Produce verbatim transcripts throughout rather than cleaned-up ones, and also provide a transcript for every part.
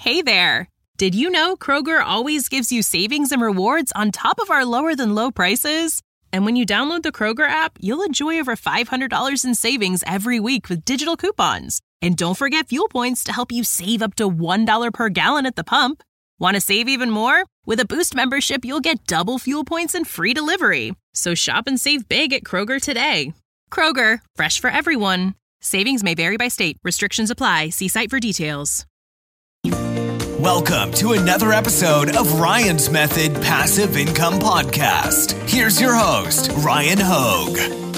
Hey there! Did you know Kroger always gives you savings and rewards on top of our lower-than-low prices? And when you download the Kroger app, you'll enjoy over five hundred dollars in savings every week with digital coupons. And don't forget fuel points to help you save up to one dollar per gallon at the pump. Want to save even more? With a Boost membership, you'll get double fuel points and free delivery. So shop and save big at Kroger today. Kroger, fresh for everyone. Savings may vary by state. Restrictions apply. See site for details. Welcome to another episode of Ryan's Method Passive Income Podcast. Here's your host, Ryan Hogue.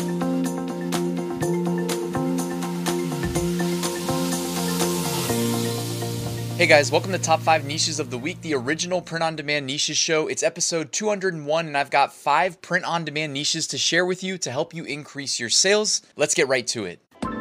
Hey guys, welcome to Top five Niches of the Week, the original print-on-demand niches show. It's episode two hundred one, and I've got five print-on-demand niches to share with you to help you increase your sales. Let's get right to it.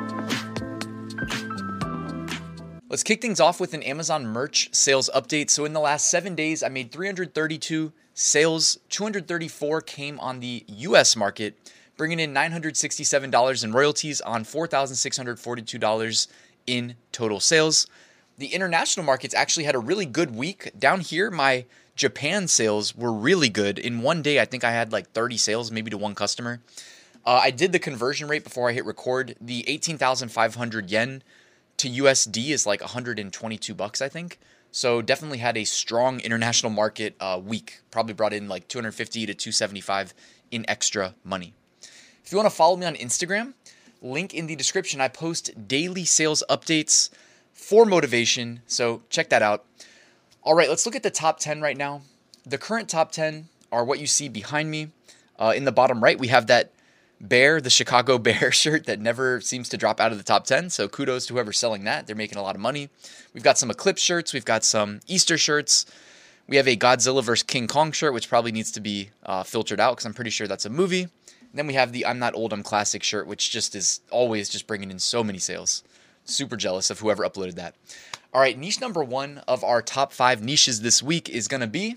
Let's kick things off with an Amazon merch sales update. So in the last seven days, I made three hundred thirty-two sales. two hundred thirty-four came on the U S market, bringing in nine hundred sixty-seven dollars in royalties on four thousand six hundred forty-two dollars in total sales. The international markets actually had a really good week. Down here, my Japan sales were really good. In one day, I think I had like thirty sales, maybe to one customer. Uh, I did the conversion rate before I hit record. The eighteen thousand five hundred yen to U S D is like one hundred twenty-two bucks, I think. So definitely had a strong international market uh, week. Probably brought in like two hundred fifty to two hundred seventy-five in extra money. If you want to follow me on Instagram, link in the description. I post daily sales updates for motivation, so check that out. All right, let's look at the top ten right now. The current top ten are what you see behind me. Uh, in the bottom right, we have that Bear, the Chicago Bear shirt that never seems to drop out of the top ten. So kudos to whoever's selling that. They're making a lot of money. We've got some Eclipse shirts. We've got some Easter shirts. We have a Godzilla versus King Kong shirt, which probably needs to be uh, filtered out because I'm pretty sure that's a movie. And then we have the I'm Not Old, I'm Classic shirt, which just is always just bringing in so many sales. Super jealous of whoever uploaded that. All right, niche number one of our top five niches this week is going to be,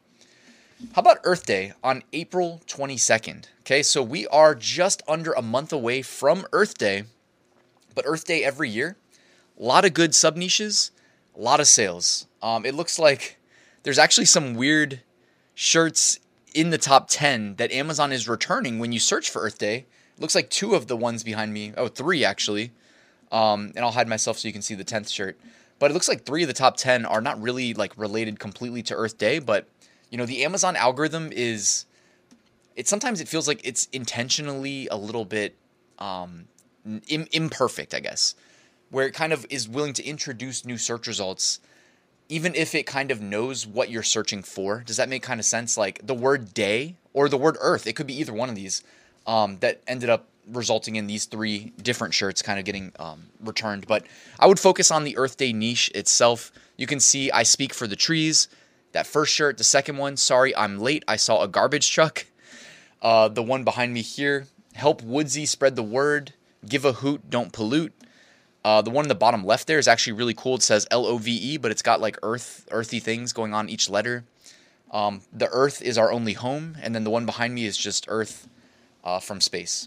how about Earth Day on April twenty-second? Okay, so we are just under a month away from Earth Day, but Earth Day every year, a lot of good sub-niches, a lot of sales. Um, it looks like there's actually some weird shirts in the top ten that Amazon is returning when you search for Earth Day. It looks like two of the ones behind me, oh, three actually, um, and I'll hide myself so you can see the tenth shirt. But it looks like three of the top ten are not really like related completely to Earth Day, but you know, the Amazon algorithm is, it sometimes it feels like it's intentionally a little bit um, im- imperfect, I guess, where it kind of is willing to introduce new search results, even if it kind of knows what you're searching for. Does that make kind of sense? Like the word day or the word earth, it could be either one of these um, that ended up resulting in these three different shirts kind of getting um, returned. But I would focus on the Earth Day niche itself. You can see I speak for the trees. That first shirt, the second one, sorry, I'm late, I saw a garbage truck. Uh, the one behind me here, help Woodsy spread the word, give a hoot, don't pollute. Uh, the one in the bottom left there is actually really cool. It says L O V E, but it's got like earth, earthy things going on each letter. Um, the earth is our only home, and then the one behind me is just earth uh, from space.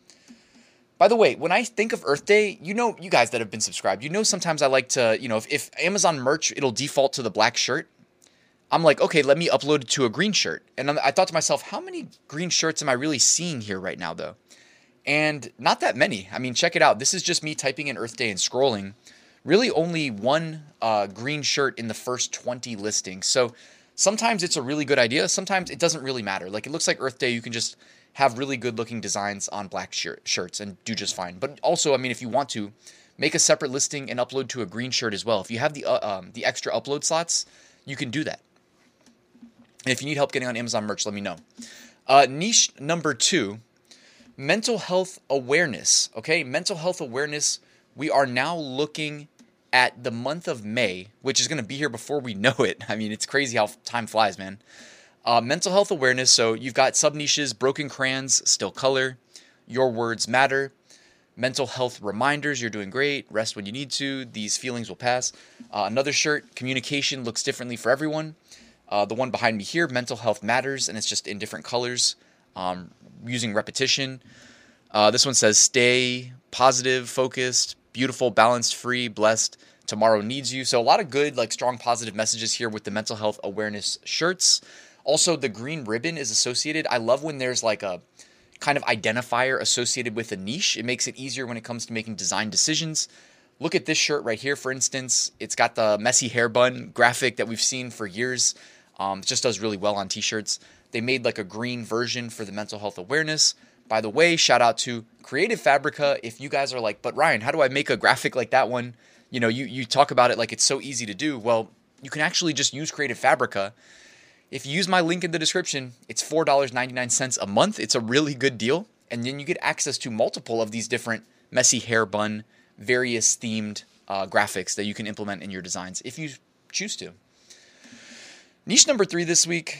By the way, when I think of Earth Day, you know, you guys that have been subscribed, you know sometimes I like to, you know, if, if Amazon merch, it'll default to the black shirt. I'm like, okay, let me upload it to a green shirt. And I thought to myself, how many green shirts am I really seeing here right now, though? And not that many. I mean, check it out. This is just me typing in Earth Day and scrolling. Really only one uh, green shirt in the first twenty listings. So sometimes it's a really good idea. Sometimes it doesn't really matter. Like it looks like Earth Day, you can just have really good looking designs on black shirt, shirts and do just fine. But also, I mean, if you want to, make a separate listing and upload to a green shirt as well. If you have the uh, um, the extra upload slots, you can do that. And if you need help getting on Amazon merch, let me know. Uh, niche number two, mental health awareness. Okay, mental health awareness. We are now looking at the month of May, which is going to be here before we know it. I mean, it's crazy how time flies, man. Uh, mental health awareness. So you've got sub niches, broken crayons, still color, your words matter, mental health reminders. You're doing great. Rest when you need to. These feelings will pass. Uh, another shirt, communication looks differently for everyone. Uh, the one behind me here, mental health matters, and it's just in different colors, um, using repetition. Uh, this one says stay positive, focused, beautiful, balanced, free, blessed. Tomorrow needs you. So a lot of good, like strong positive messages here with the mental health awareness shirts. Also, the green ribbon is associated. I love when there's like a kind of identifier associated with a niche. It makes it easier when it comes to making design decisions. Look at this shirt right here, for instance. It's got the messy hair bun graphic that we've seen for years. Um, it just does really well on t-shirts. They made like a green version for the mental health awareness. By the way, shout out to Creative Fabrica. If you guys are like, but Ryan, how do I make a graphic like that one? You know, you, you talk about it like it's so easy to do. Well, you can actually just use Creative Fabrica. If you use my link in the description, it's four dollars and ninety-nine cents a month. It's a really good deal. And then you get access to multiple of these different messy hair bun, various themed uh, graphics that you can implement in your designs if you choose to. Niche number three this week.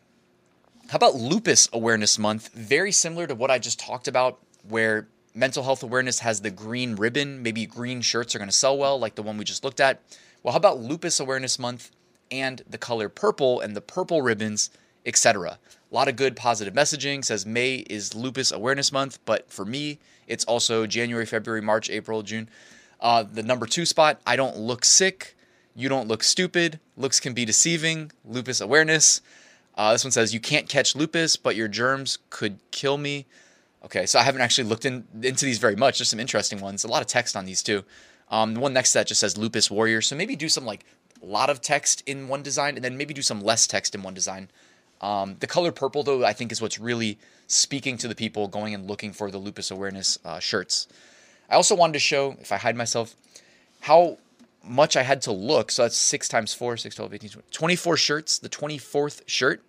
How about Lupus Awareness Month? Very similar to what I just talked about, where mental health awareness has the green ribbon. Maybe green shirts are going to sell well, like the one we just looked at. Well, how about Lupus Awareness Month and the color purple and the purple ribbons, et cetera? A lot of good positive messaging. Says May is Lupus Awareness Month, but for me, it's also January, February, March, April, June. Uh, the number two spot, I don't look sick. You don't look stupid. Looks can be deceiving. Lupus awareness. Uh, this one says, you can't catch lupus, but your germs could kill me. Okay, so I haven't actually looked in, into these very much. There's some interesting ones. A lot of text on these too. Um, the one next to that just says Lupus Warrior. So maybe do some like a lot of text in one design and then maybe do some less text in one design. Um, the color purple, though, I think is what's really speaking to the people going and looking for the lupus awareness uh, shirts. I also wanted to show, if I hide myself, how much I had to look. So that's six times four, six, twelve, eighteen, twenty, twenty-four shirts. The twenty-fourth shirt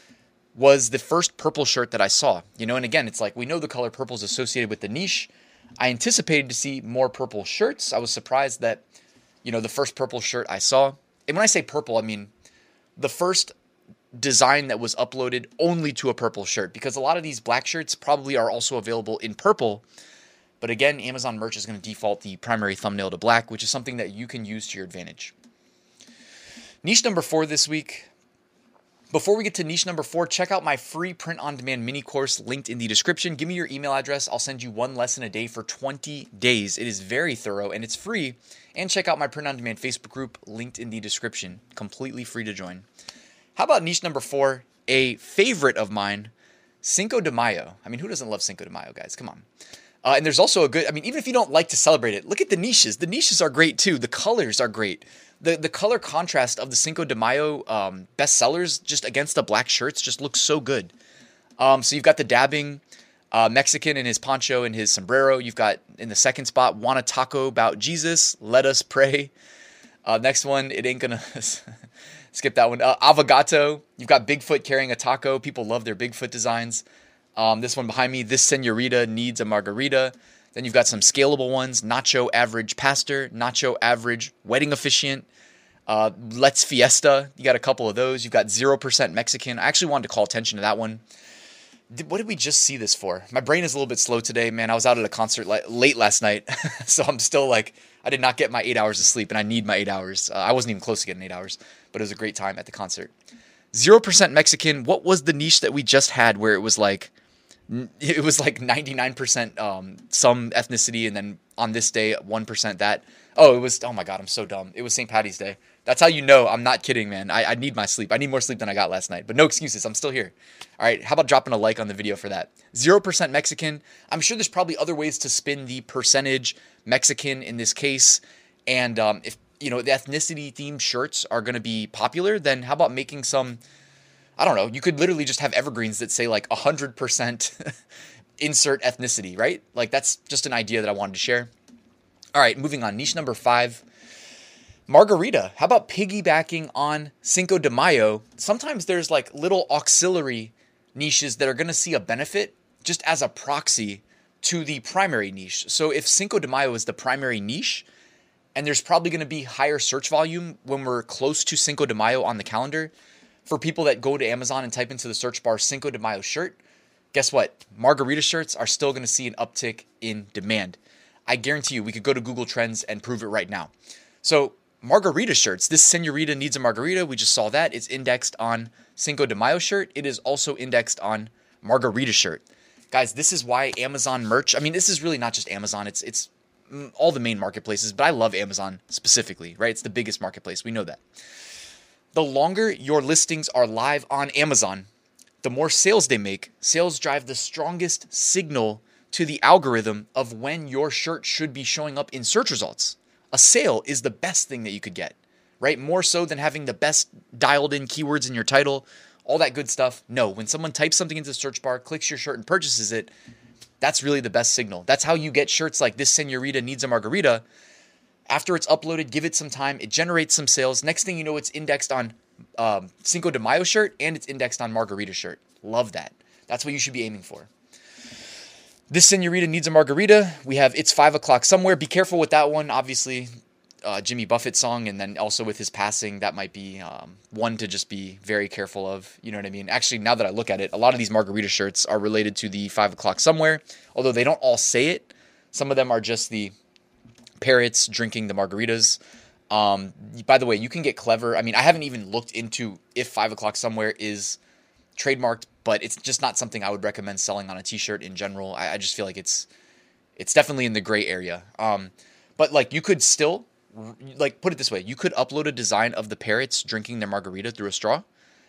was the first purple shirt that I saw. You know, and again, it's like we know the color purple is associated with the niche. I anticipated to see more purple shirts. I was surprised that, you know, the first purple shirt I saw, and when I say purple, I mean the first design that was uploaded only to a purple shirt, because a lot of these black shirts probably are also available in purple. But again, Amazon Merch is going to default the primary thumbnail to black, which is something that you can use to your advantage. Niche number four this week. Before we get to niche number four, check out my free print-on-demand mini course linked in the description. Give me your email address. I'll send you one lesson a day for twenty days. It is very thorough and it's free. And check out my print-on-demand Facebook group linked in the description. Completely free to join. How about niche number four? A favorite of mine, Cinco de Mayo. I mean, who doesn't love Cinco de Mayo, guys? Come on. Uh, and there's also a good, I mean, even if you don't like to celebrate it, look at the niches. The niches are great too. The colors are great. The the color contrast of the Cinco de Mayo um, bestsellers just against the black shirts just looks so good. Um, so you've got the dabbing uh, Mexican in his poncho and his sombrero. You've got in the second spot, want a taco about Jesus, let us pray. Uh, next one, it ain't gonna, skip that one. Uh, Avogato, you've got Bigfoot carrying a taco. People love their Bigfoot designs. Um, this one behind me, this senorita needs a margarita. Then you've got some scalable ones, Nacho Average Pastor, Nacho Average Wedding Officiant, uh, Let's Fiesta. You got a couple of those. You've got zero percent Mexican. I actually wanted to call attention to that one. Did, what did we just see this for? My brain is a little bit slow today, man. I was out at a concert li- late last night, so I'm still like, I did not get my eight hours of sleep, and I need my eight hours. Uh, I wasn't even close to getting eight hours, but it was a great time at the concert. zero percent Mexican. What was the niche that we just had where it was like, it was like ninety-nine percent um, some ethnicity, and then on this day, one percent that. Oh, it was, oh my God, I'm so dumb. It was Saint Patty's Day. That's how you know I'm not kidding, man. I, I need my sleep. I need more sleep than I got last night, but no excuses. I'm still here. All right, how about dropping a like on the video for that? zero percent Mexican. I'm sure there's probably other ways to spin the percentage Mexican in this case. And um, if, you know, the ethnicity themed shirts are going to be popular, then how about making some, I don't know, you could literally just have evergreens that say like one hundred percent insert ethnicity, right? Like that's just an idea that I wanted to share. All right, moving on. Niche number five, margarita. How about piggybacking on Cinco de Mayo? Sometimes there's like little auxiliary niches that are going to see a benefit just as a proxy to the primary niche. So if Cinco de Mayo is the primary niche, and there's probably going to be higher search volume when we're close to Cinco de Mayo on the calendar, for people that go to Amazon and type into the search bar Cinco de Mayo shirt, guess what? Margarita shirts are still going to see an uptick in demand. I guarantee you we could go to Google Trends and prove it right now. So margarita shirts, this senorita needs a margarita. We just saw that. It's indexed on Cinco de Mayo shirt. It is also indexed on margarita shirt. Guys, this is why Amazon merch, I mean, this is really not just Amazon. It's it's all the main marketplaces, but I love Amazon specifically, right? It's the biggest marketplace. We know that. The longer your listings are live on Amazon, the more sales they make. Sales drive the strongest signal to the algorithm of when your shirt should be showing up in search results. A sale is the best thing that you could get, right? More so than having the best dialed in keywords in your title, all that good stuff. No, when someone types something into the search bar, clicks your shirt and purchases it, that's really the best signal. That's how you get shirts like this señorita needs a margarita. After it's uploaded, give it some time. It generates some sales. Next thing you know, it's indexed on um, Cinco de Mayo shirt and it's indexed on margarita shirt. Love that. That's what you should be aiming for. This señorita needs a margarita. We have It's Five O'Clock Somewhere. Be careful with that one. Obviously, uh, Jimmy Buffett song, and then also with his passing, that might be um, one to just be very careful of. You know what I mean? Actually, now that I look at it, a lot of these margarita shirts are related to the Five O'Clock Somewhere, although they don't all say it. Some of them are just the parrots drinking the margaritas. Um, by the way, you can get clever. I mean, I haven't even looked into if Five O'Clock Somewhere is trademarked, but it's just not something I would recommend selling on a t-shirt in general. I, I just feel like it's it's definitely in the gray area. Um, but like you could still, like put it this way, you could upload a design of the parrots drinking their margarita through a straw,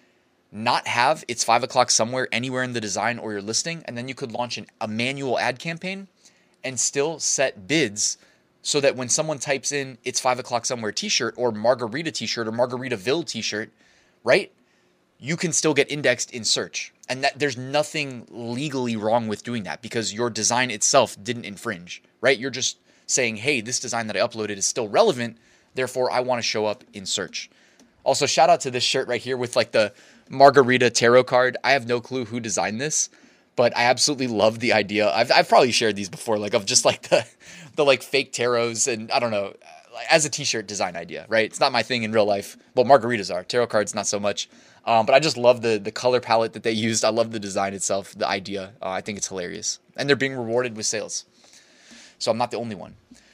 not have It's Five O'Clock Somewhere anywhere in the design or your listing, and then you could launch an, a manual ad campaign and still set bids so that when someone types in It's Five O'Clock Somewhere t-shirt or margarita t-shirt or Margaritaville t-shirt, right, you can still get indexed in search. And that there's nothing legally wrong with doing that because your design itself didn't infringe, right? You're just saying, hey, this design that I uploaded is still relevant, therefore I want to show up in search. Also, shout out to this shirt right here with like the margarita tarot card. I have no clue who designed this, but I absolutely love the idea. I've I've probably shared these before, like of just like the the like fake tarots and I don't know, as a t-shirt design idea, right? It's not my thing in real life. Well, margaritas are. Tarot cards, not so much. Um, but I just love the the color palette that they used. I love the design itself, the idea. Uh, I think it's hilarious. And they're being rewarded with sales. So I'm not the only one.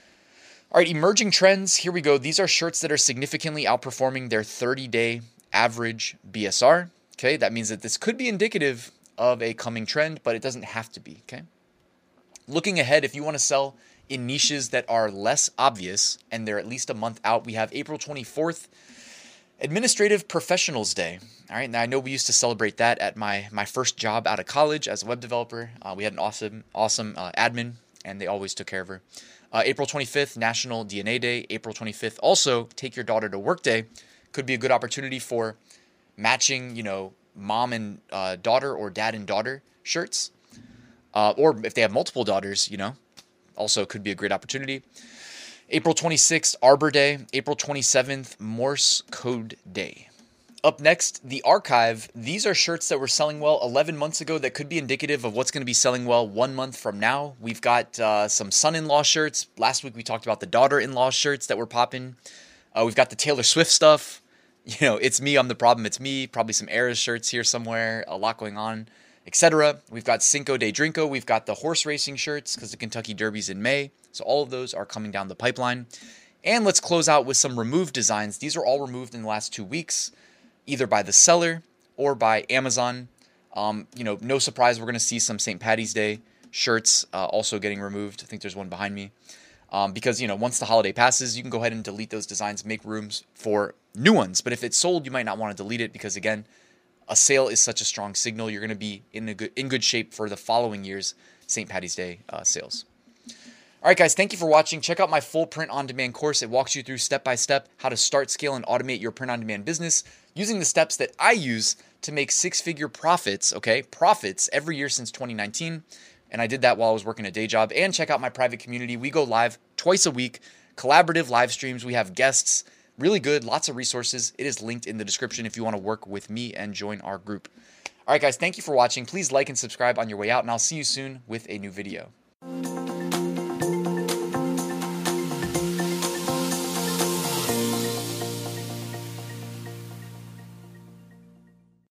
All right, emerging trends. Here we go. These are shirts that are significantly outperforming their thirty-day average B S R. Okay, that means that this could be indicative of a coming trend, but it doesn't have to be. Okay. Looking ahead, if you want to sell in niches that are less obvious and they're at least a month out, we have April twenty-fourth, Administrative Professionals Day. All right, now I know we used to celebrate that at my my first job out of college as a web developer. Uh, we had an awesome, awesome uh, admin, and they always took care of her. Uh, April twenty-fifth, National D N A Day. April twenty-fifth, also Take Your Daughter to Work Day. Could be a good opportunity for matching, you know, mom and uh, daughter or dad and daughter shirts. Uh, or if they have multiple daughters, you know, also could be a great opportunity. April twenty-sixth, Arbor Day. April twenty-seventh, Morse Code Day. Up next, the archive. These are shirts that were selling well eleven months ago that could be indicative of what's going to be selling well one month from now. We've got uh, some son-in-law shirts. Last week we talked about the daughter-in-law shirts that were popping. Uh, we've got the Taylor Swift stuff. You know, it's me, I'm the problem, it's me. Probably some Eras shirts here somewhere. A lot going on, et cetera. We've got Cinco de Drinko. We've got the horse racing shirts because the Kentucky Derby's in May. So all of those are coming down the pipeline. And let's close out with some removed designs. These are all removed in the last two weeks, either by the seller or by Amazon. Um, you know, no surprise, we're going to see some Saint Patty's Day shirts uh, also getting removed. I think there's one behind me. Um, because, you know, once the holiday passes, you can go ahead and delete those designs, make rooms for new ones. But if it's sold, you might not want to delete it because, again, a sale is such a strong signal. You're going to be in a good in good shape for the following year's Saint Patty's Day uh, sales. All right, guys, thank you for watching. Check out my full print-on-demand course. It walks you through step-by-step how to start, scale, and automate your print-on-demand business using the steps that I use to make six-figure profits, okay, profits every year since twenty nineteen. And I did that while I was working a day job. And check out my private community. We go live twice a week, collaborative live streams. We have guests, really good, lots of resources. It is linked in the description if you want to work with me and join our group. All right, guys, thank you for watching. Please like and subscribe on your way out, and I'll see you soon with a new video.